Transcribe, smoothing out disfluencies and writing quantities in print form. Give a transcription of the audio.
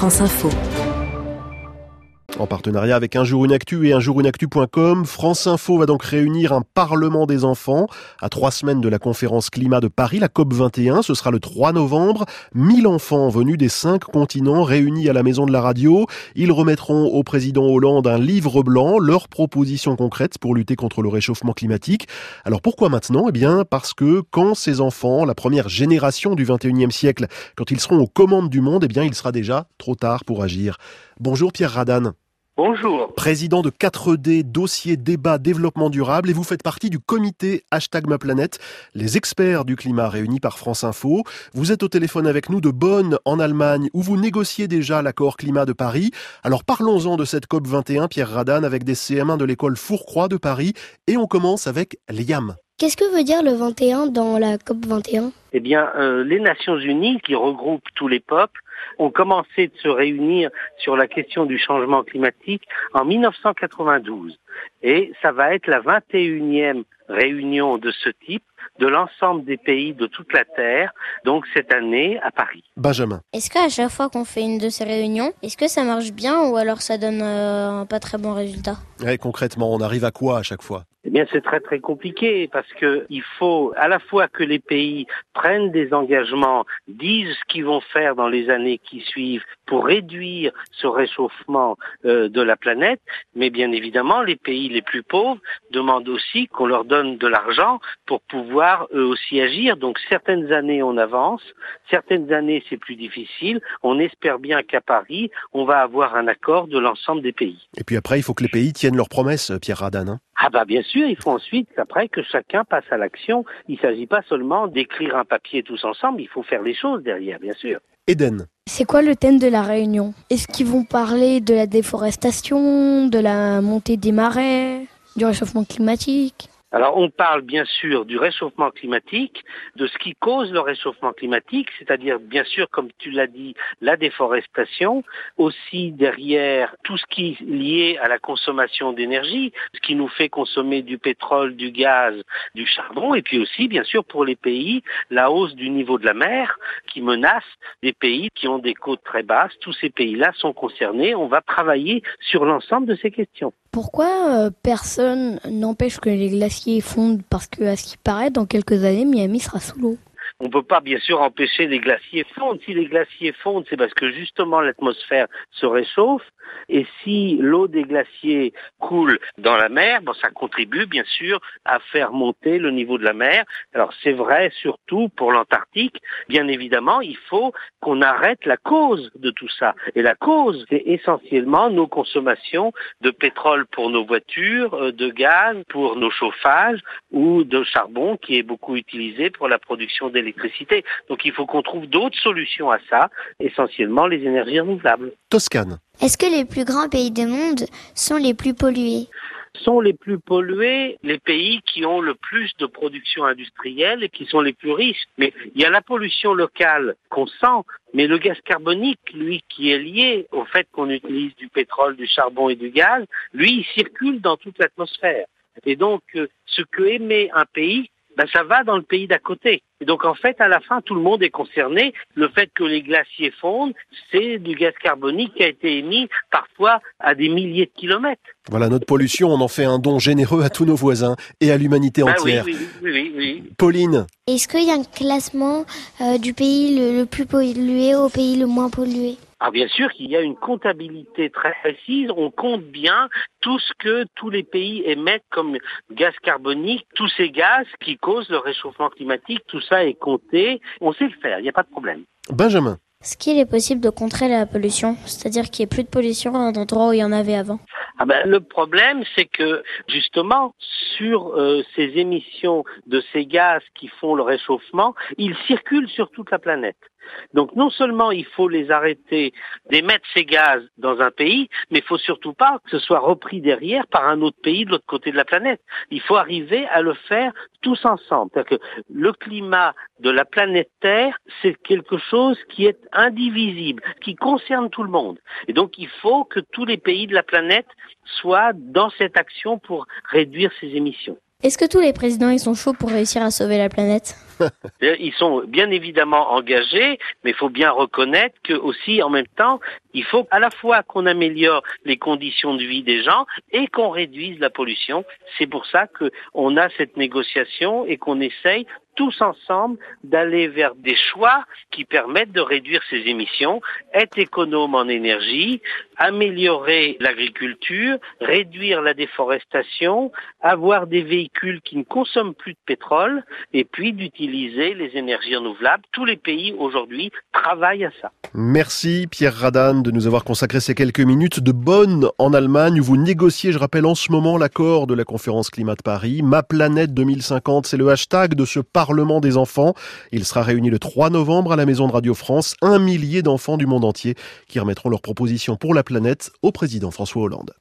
France Info. En partenariat avec Un Jour Une Actu et unjourunactu.com, France Info va donc réunir un Parlement des enfants à 3 semaines de la conférence climat de Paris, la COP21. Ce sera le 3 novembre. 1000 enfants venus des 5 continents réunis à la Maison de la Radio. Ils remettront au président Hollande un livre blanc, leurs propositions concrètes pour lutter contre le réchauffement climatique. Alors pourquoi maintenant ? Eh bien parce que quand ces enfants, la première génération du 21e siècle, quand ils seront aux commandes du monde, eh bien il sera déjà trop tard pour agir. Bonjour Pierre Radane. Bonjour. Président de 4D, dossier débat développement durable, et vous faites partie du comité #MaPlanète, les experts du climat réunis par France Info. Vous êtes au téléphone avec nous de Bonn en Allemagne où vous négociez déjà l'accord climat de Paris. Alors parlons-en de cette COP21, Pierre Radane, avec des CM1 de l'école Fourcroy de Paris, et on commence avec Liam. Qu'est-ce que veut dire le 21 dans la COP 21 ? Eh bien, les Nations Unies, qui regroupent tous les peuples, ont commencé de se réunir sur la question du changement climatique en 1992. Et ça va être la 21e réunion de ce type de l'ensemble des pays de toute la Terre, donc cette année à Paris. Benjamin. Est-ce qu'à chaque fois qu'on fait une de ces réunions, est-ce que ça marche bien ou alors ça donne un pas très bon résultat ? Ouais, concrètement, on arrive à quoi à chaque fois ? Eh bien, c'est très très compliqué parce que il faut à la fois que les pays prennent des engagements, disent ce qu'ils vont faire dans les années qui suivent pour réduire ce réchauffement de la planète, mais bien évidemment, les pays les plus pauvres demandent aussi qu'on leur donne de l'argent pour pouvoir eux aussi agir. Donc, certaines années, on avance, certaines années, c'est plus difficile. On espère bien qu'à Paris, on va avoir un accord de l'ensemble des pays. Et puis après, il faut que les pays tiennent leurs promesses, Pierre Radane. Ah bah bien sûr, il faut ensuite, après, que chacun passe à l'action. Il ne s'agit pas seulement d'écrire un papier tous ensemble, il faut faire les choses derrière, bien sûr. Eden. C'est quoi le thème de la réunion ? Est-ce qu'ils vont parler de la déforestation, de la montée des marais, du réchauffement climatique ? Alors, on parle bien sûr du réchauffement climatique, de ce qui cause le réchauffement climatique, c'est-à-dire bien sûr, comme tu l'as dit, la déforestation, aussi derrière tout ce qui est lié à la consommation d'énergie, ce qui nous fait consommer du pétrole, du gaz, du charbon, et puis aussi, bien sûr, pour les pays, la hausse du niveau de la mer qui menace des pays qui ont des côtes très basses. Tous ces pays-là sont concernés. On va travailler sur l'ensemble de ces questions. Pourquoi personne n'empêche que les glaciers fondent ? Parce que, à ce qui paraît, dans quelques années, Miami sera sous l'eau. On ne peut pas, bien sûr, empêcher les glaciers fondre. Si les glaciers fondent, c'est parce que, justement, l'atmosphère se réchauffe. Et si l'eau des glaciers coule dans la mer, ça contribue, bien sûr, à faire monter le niveau de la mer. Alors, c'est vrai, surtout pour l'Antarctique. Bien évidemment, il faut qu'on arrête la cause de tout ça. Et la cause, c'est essentiellement nos consommations de pétrole pour nos voitures, de gaz pour nos chauffages ou de charbon qui est beaucoup utilisé pour la production d'électricité. Donc, il faut qu'on trouve d'autres solutions à ça, essentiellement les énergies renouvelables. Toscane. Est-ce que les plus grands pays du monde sont les plus pollués ? Sont les plus pollués les pays qui ont le plus de production industrielle et qui sont les plus riches. Mais il y a la pollution locale qu'on sent, mais le gaz carbonique, lui, qui est lié au fait qu'on utilise du pétrole, du charbon et du gaz, lui, il circule dans toute l'atmosphère. Et donc, ce que émet un pays, ça va dans le pays d'à côté. Et donc, en fait, à la fin, tout le monde est concerné. Le fait que les glaciers fondent, c'est du gaz carbonique qui a été émis parfois à des milliers de kilomètres. Voilà, notre pollution, on en fait un don généreux à tous nos voisins et à l'humanité entière. Oui. Pauline. Est-ce qu'il y a un classement du pays le plus pollué au pays le moins pollué ? Ah, bien sûr qu'il y a une comptabilité très précise. On compte bien tout ce que tous les pays émettent comme gaz carbonique, tous ces gaz qui causent le réchauffement climatique. Tout ça est compté. On sait le faire, il n'y a pas de problème. Benjamin. Est-ce qu'il est possible de contrer la pollution ? C'est-à-dire qu'il n'y ait plus de pollution dans d'endroits où il y en avait avant ? Le problème, c'est que, justement, sur ces émissions de ces gaz qui font le réchauffement, ils circulent sur toute la planète. Donc, non seulement il faut les arrêter d'émettre ces gaz dans un pays, mais il faut surtout pas que ce soit repris derrière par un autre pays de l'autre côté de la planète. Il faut arriver à le faire tous ensemble. C'est-à-dire que le climat de la planète Terre, c'est quelque chose qui est indivisible, qui concerne tout le monde. Et donc, il faut que tous les pays de la planète soient dans cette action pour réduire ces émissions. Est-ce que tous les présidents ils sont chauds pour réussir à sauver la planète ? Ils sont bien évidemment engagés, mais il faut bien reconnaître que aussi, en même temps, il faut à la fois qu'on améliore les conditions de vie des gens et qu'on réduise la pollution. C'est pour ça qu'on a cette négociation et qu'on essaye tous ensemble d'aller vers des choix qui permettent de réduire ces émissions, être économe en énergie, améliorer l'agriculture, réduire la déforestation, avoir des véhicules qui ne consomment plus de pétrole et puis d'utiliser les énergies renouvelables. Tous les pays aujourd'hui travaillent à ça. Merci Pierre Radan de nous avoir consacré ces quelques minutes. De Bonn en Allemagne où vous négociez, je rappelle en ce moment, l'accord de la conférence climat de Paris. Ma planète 2050, c'est le hashtag de ce Parlement des enfants. Il sera réuni le 3 novembre à la Maison de Radio France. 1 millier d'enfants du monde entier qui remettront leurs propositions pour la planète au président François Hollande.